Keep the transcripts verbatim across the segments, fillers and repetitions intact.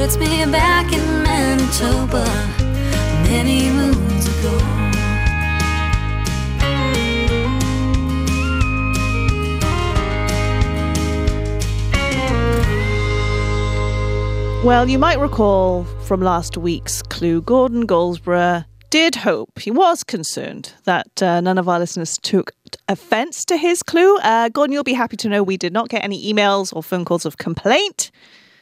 puts me back in Manitoba many moons ago. Well, you might recall from last week's clue, Gordon Goldsborough did hope, he was concerned that uh, none of our listeners took offence to his clue. Uh, Gordon, you'll be happy to know we did not get any emails or phone calls of complaint.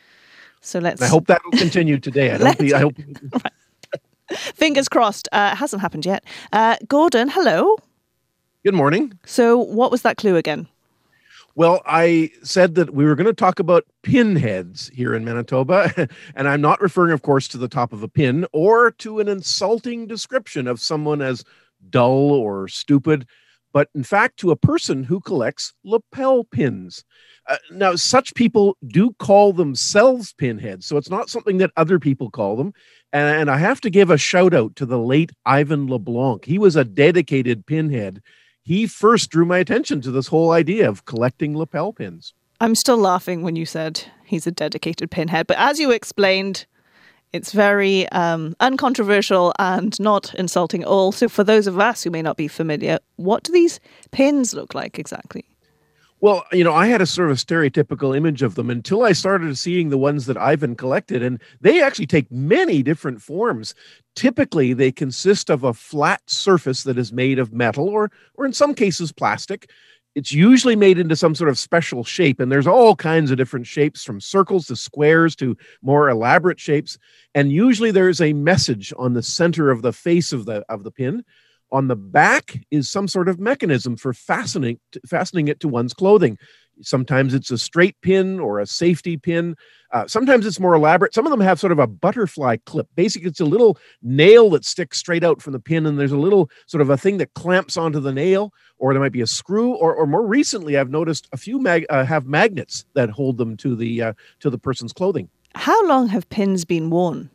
So let's... I hope that will continue today. I don't be, I hope... Right. Fingers crossed. Uh, it hasn't happened yet. Uh, Gordon, hello. Good morning. So what was that clue again? Well, I said that we were going to talk about pinheads here in Manitoba, and I'm not referring, of course, to the top of a pin or to an insulting description of someone as dull or stupid, but in fact to a person who collects lapel pins. Uh, now, such people do call themselves pinheads, so it's not something that other people call them. And, and I have to give a shout out to the late Ivan LeBlanc. He was a dedicated pinhead. He first drew my attention to this whole idea of collecting lapel pins. I'm still laughing when you said he's a dedicated pinhead, but as you explained, it's very um, uncontroversial and not insulting at all. So for those of us who may not be familiar, what do these pins look like exactly? Well, you know, I had a sort of stereotypical image of them until I started seeing the ones that Ivan collected, and they actually take many different forms. Typically, they consist of a flat surface that is made of metal or, or in some cases, plastic. It's usually made into some sort of special shape, and there's all kinds of different shapes, from circles to squares to more elaborate shapes. And usually there's a message on the center of the face of the of the pin. On the back is some sort of mechanism for fastening fastening it to one's clothing. Sometimes it's a straight pin or a safety pin. Uh, sometimes it's more elaborate. Some of them have sort of a butterfly clip. Basically, it's a little nail that sticks straight out from the pin, and there's a little sort of a thing that clamps onto the nail, or there might be a screw, or, or more recently, I've noticed a few mag- uh, have magnets that hold them to the uh, to the person's clothing. How long have pins been worn?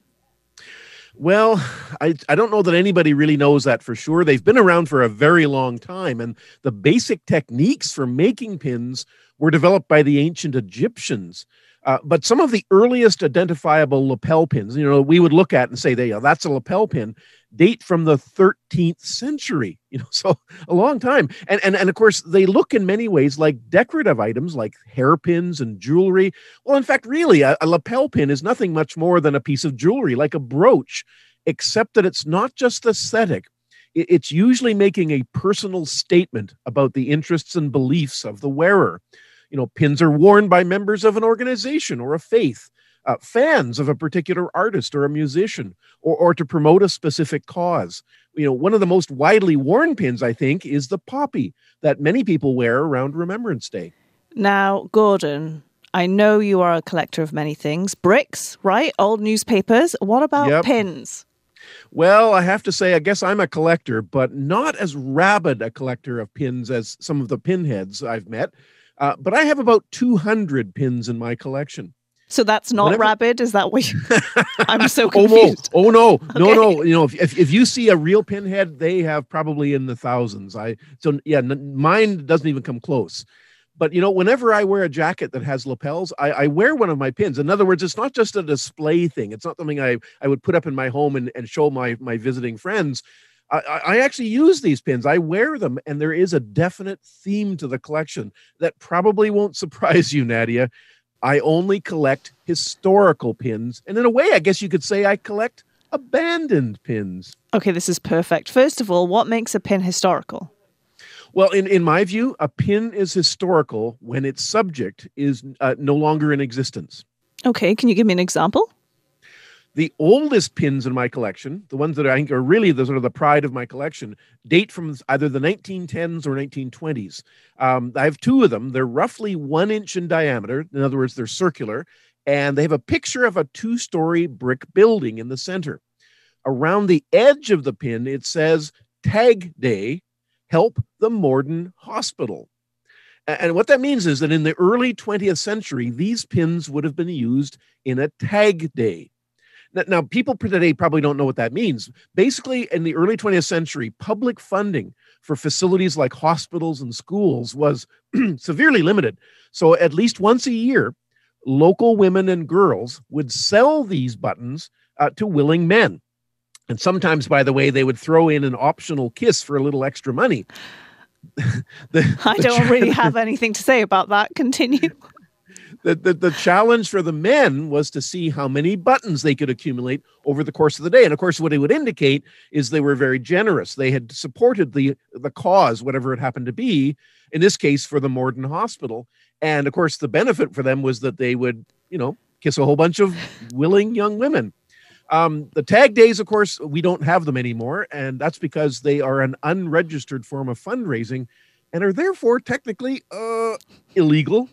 Well, I, I don't know that anybody really knows that for sure. They've been around for a very long time, and the basic techniques for making pins were developed by the ancient Egyptians. Uh, but some of the earliest identifiable lapel pins, you know, we would look at and say, "They, that's a lapel pin," date from the thirteenth century, you know, so a long time. And, and, and of course, they look in many ways like decorative items like hairpins and jewelry. Well, in fact, really, a, a lapel pin is nothing much more than a piece of jewelry, like a brooch, except that it's not just aesthetic. It, it's usually making a personal statement about the interests and beliefs of the wearer. You know, pins are worn by members of an organization or a faith, uh, fans of a particular artist or a musician, or, or to promote a specific cause. You know, one of the most widely worn pins, I think, is the poppy that many people wear around Remembrance Day. Now, Gordon, I know you are a collector of many things. Bricks, right? Old newspapers. What about Yep. pins? Well, I have to say, I guess I'm a collector, but not as rabid a collector of pins as some of the pinheads I've met. Uh, but I have about two hundred pins in my collection. So that's not Whenever... rabid? Is that what you... I'm so oh, no. confused. Oh, no. Okay. No, no. You know, if, if if you see a real pinhead, they have probably in the thousands. I So, yeah, n- mine doesn't even come close. But, you know, whenever I wear a jacket that has lapels, I, I wear one of my pins. In other words, it's not just a display thing. It's not something I, I would put up in my home and, and show my, my visiting friends. I, I actually use these pins. I wear them, and there is a definite theme to the collection that probably won't surprise you, Nadia. I only collect historical pins. And in a way, I guess you could say I collect abandoned pins. Okay, this is perfect. First of all, what makes a pin historical? Well, in, in my view, a pin is historical when its subject is uh, no longer in existence. Okay, can you give me an example? The oldest pins in my collection, the ones that I think are really the sort of the pride of my collection, date from either the nineteen tens or nineteen twenties. Um, I have two of them. They're roughly one inch in diameter. In other words, they're circular, and they have a picture of a two-story brick building in the center. Around the edge of the pin, it says, "Tag Day, help the Morden Hospital." And what that means is that in the early twentieth century, these pins would have been used in a tag day. Now, people today probably don't know what that means. Basically, in the early twentieth century, public funding for facilities like hospitals and schools was severely limited. So at least once a year, local women and girls would sell these buttons uh, to willing men. And sometimes, by the way, they would throw in an optional kiss for a little extra money. the, I the don't cha- really have anything to say about that. Continue. The, the, the challenge for the men was to see how many buttons they could accumulate over the course of the day. And of course, what it would indicate is they were very generous. They had supported the, the cause, whatever it happened to be, in this case, for the Morden Hospital. And of course, the benefit for them was that they would, you know, kiss a whole bunch of willing young women. Um, the tag days, of course, we don't have them anymore. And that's because they are an unregistered form of fundraising and are therefore technically uh, illegal.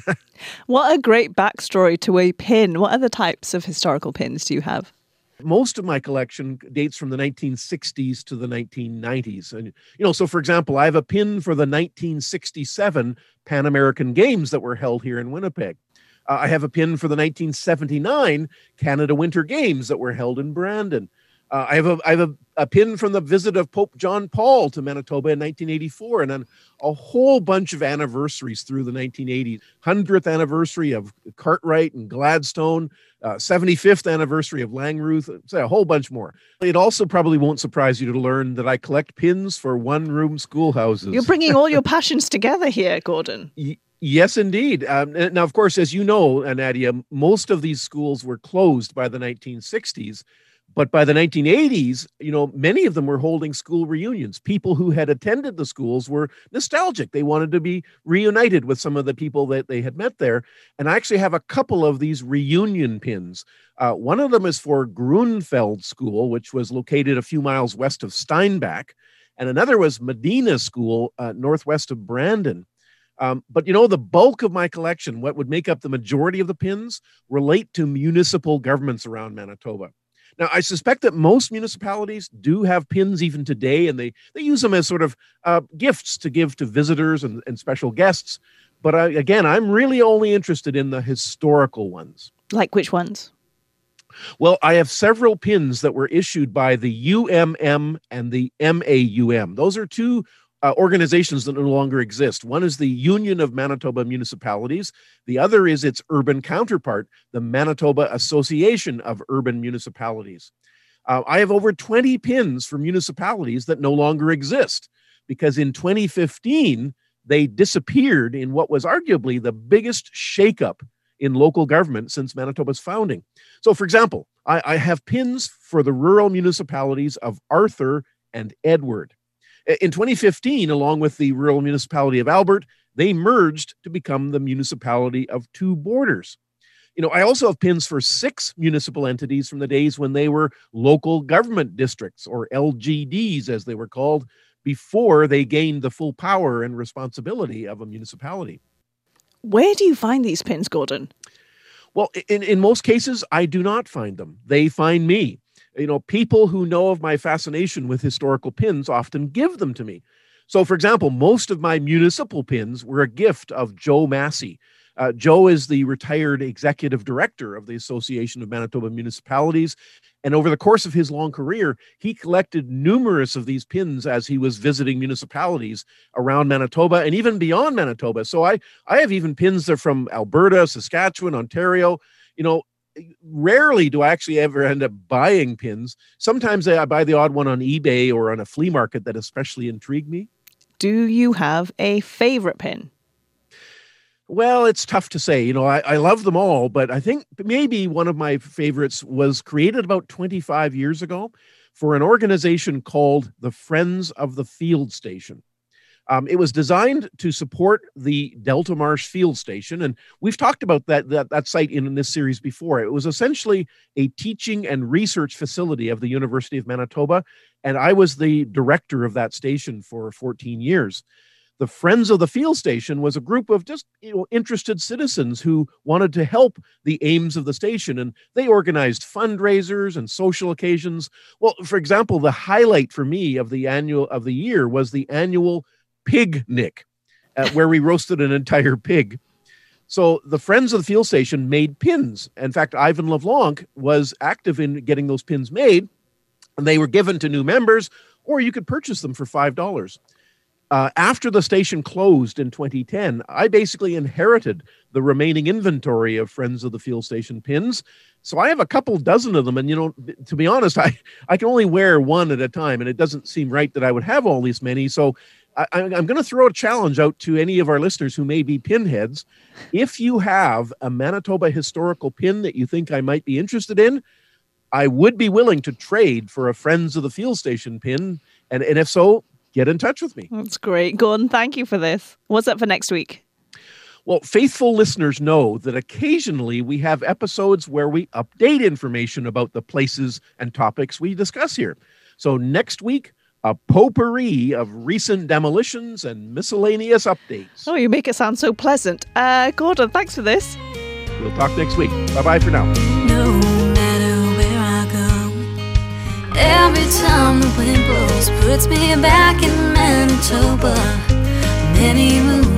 What a great backstory to a pin. What other types of historical pins do you have? Most of my collection dates from the nineteen sixties to the nineteen nineties. And, you know, so for example, I have a pin for the nineteen sixty-seven Pan American Games that were held here in Winnipeg. Uh, I have a pin for the nineteen seventy-nine Canada Winter Games that were held in Brandon. Uh, I have a I have a, a pin from the visit of Pope John Paul to Manitoba in nineteen eighty-four, and then a whole bunch of anniversaries through the nineteen eighties. hundredth anniversary of Cartwright and Gladstone, uh, seventy-fifth anniversary of Langruth, so a whole bunch more. It also probably won't surprise you to learn that I collect pins for one-room schoolhouses. You're bringing all your passions together here, Gordon. Y- Yes, indeed. Um, now, of course, as you know, Nadia, most of these schools were closed by the nineteen sixties. But by the nineteen eighties, you know, many of them were holding school reunions. People who had attended the schools were nostalgic. They wanted to be reunited with some of the people that they had met there. And I actually have a couple of these reunion pins. Uh, one of them is for Grunfeld School, which was located a few miles west of Steinbach. And another was Medina School, uh, northwest of Brandon. Um, but, you know, the bulk of my collection, what would make up the majority of the pins, relate to municipal governments around Manitoba. Now, I suspect that most municipalities do have pins even today, and they, they use them as sort of uh, gifts to give to visitors and, and special guests. But I, again, I'm really only interested in the historical ones. Like which ones? Well, I have several pins that were issued by the U M M and the M A U M. Those are two Uh, organizations that no longer exist. One is the Union of Manitoba Municipalities. The other is its urban counterpart, the Manitoba Association of Urban Municipalities. Uh, I have over twenty pins for municipalities that no longer exist because in twenty fifteen, they disappeared in what was arguably the biggest shakeup in local government since Manitoba's founding. So, for example, I, I have pins for the rural municipalities of Arthur and Edward. In twenty fifteen, along with the rural municipality of Albert, they merged to become the municipality of Two Borders. You know, I also have pins for six municipal entities from the days when they were local government districts, or L G Ds as they were called, before they gained the full power and responsibility of a municipality. Where do you find these pins, Gordon? Well, in, in most cases, I do not find them. They find me. You know, people who know of my fascination with historical pins often give them to me. So, for example, most of my municipal pins were a gift of Joe Massey. Uh, Joe is the retired executive director of the Association of Manitoba Municipalities. And over the course of his long career, he collected numerous of these pins as he was visiting municipalities around Manitoba and even beyond Manitoba. So I, I have even pins that are from Alberta, Saskatchewan, Ontario. You know, rarely do I actually ever end up buying pins. Sometimes I buy the odd one on eBay or on a flea market that especially intrigue me. Do you have a favorite pin? Well, it's tough to say. You know, I, I love them all, but I think maybe one of my favorites was created about twenty-five years ago for an organization called the Friends of the Field Station. Um, it was designed to support the Delta Marsh Field Station, and we've talked about that, that, that site in, in this series before. It was essentially a teaching and research facility of the University of Manitoba, and I was the director of that station for fourteen years. The Friends of the Field Station was a group of just, you know, interested citizens who wanted to help the aims of the station, and they organized fundraisers and social occasions. Well, for example, the highlight for me of the annual of the year was the annual Pignic, uh, where we roasted an entire pig. So the Friends of the Field Station made pins. In fact, Ivan LeBlanc was active in getting those pins made, and they were given to new members, or you could purchase them for five dollars. Uh, after the station closed in twenty ten, I basically inherited the remaining inventory of Friends of the Field Station pins. So I have a couple dozen of them. And, you know, to be honest, I, I can only wear one at a time. And it doesn't seem right that I would have all these many. So I, I'm going to throw a challenge out to any of our listeners who may be pinheads. If you have a Manitoba historical pin that you think I might be interested in, I would be willing to trade for a Friends of the Field Station pin. And, and if so, get in touch with me. That's great. Gordon, thank you for this. What's up for next week? Well, faithful listeners know that occasionally we have episodes where we update information about the places and topics we discuss here. So next week, a potpourri of recent demolitions and miscellaneous updates. Oh, you make it sound so pleasant. Uh, Gordon, thanks for this. We'll talk next week. Bye-bye for now. No matter where I go, every time the wind blows puts me back in Manitoba. Many moons